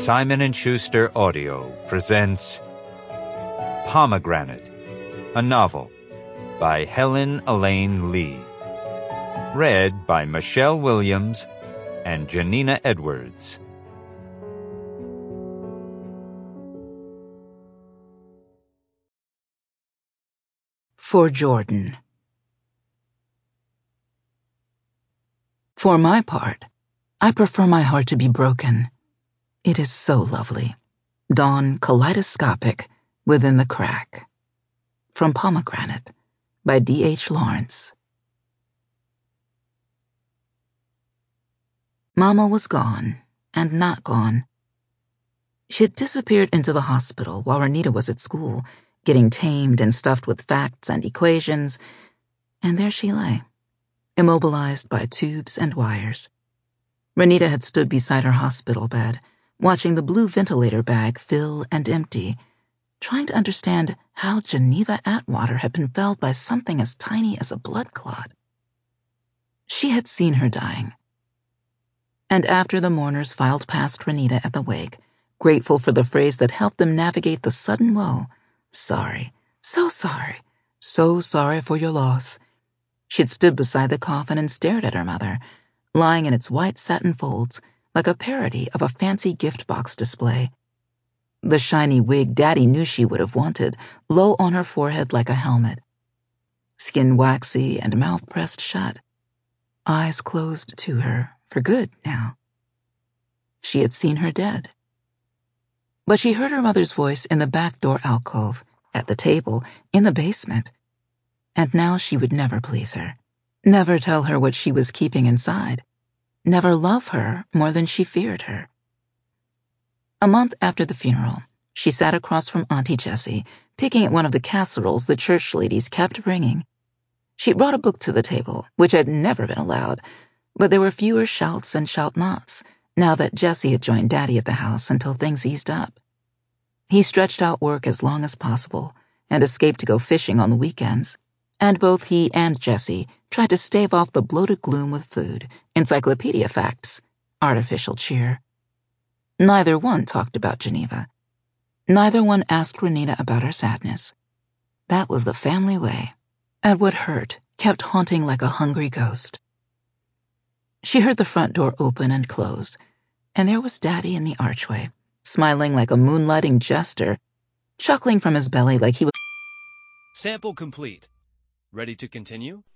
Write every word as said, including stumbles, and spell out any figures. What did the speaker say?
Simon and Schuster Audio presents Pomegranate, a novel by Helen Elaine Lee. Read by Michelle Williams and Janina Edwards. For Jordan. For my part, I prefer my heart to be broken. It is so lovely. Dawn kaleidoscopic within the crack. From Pomegranate by D H Lawrence. Mama was gone, and not gone. She had disappeared into the hospital while Renita was at school, getting tamed and stuffed with facts and equations, and there she lay, immobilized by tubes and wires. Renita had stood beside her hospital bed, watching the blue ventilator bag fill and empty, trying to understand how Geneva Atwater had been felled by something as tiny as a blood clot. She had seen her dying. And after the mourners filed past Renita at the wake, grateful for the phrase that helped them navigate the sudden woe, sorry, so sorry, so sorry for your loss, she'd stood beside the coffin and stared at her mother, lying in its white satin folds like a parody of a fancy gift box display. The shiny wig Daddy knew she would have wanted, low on her forehead like a helmet. Skin waxy and mouth pressed shut. Eyes closed to her, for good now. She had seen her dead. But she heard her mother's voice in the back door alcove, at the table, in the basement. And now she would never please her. Never tell her what she was keeping inside. Never love her more than she feared her. A month after the funeral, she sat across from Auntie Jessie, picking at one of the casseroles the church ladies kept bringing. She brought a book to the table, which had never been allowed, but there were fewer shouts and shout-nots now that Jessie had joined Daddy at the house until things eased up. He stretched out work as long as possible and escaped to go fishing on the weekends, and both he and Jessie tried to stave off the bloated gloom with food, encyclopedia facts, artificial cheer. Neither one talked about Geneva. Neither one asked Renita about her sadness. That was the family way, and what hurt kept haunting like a hungry ghost. She heard the front door open and close, and there was Daddy in the archway, smiling like a moonlighting jester, chuckling from his belly like he was— Sample complete. Ready to continue?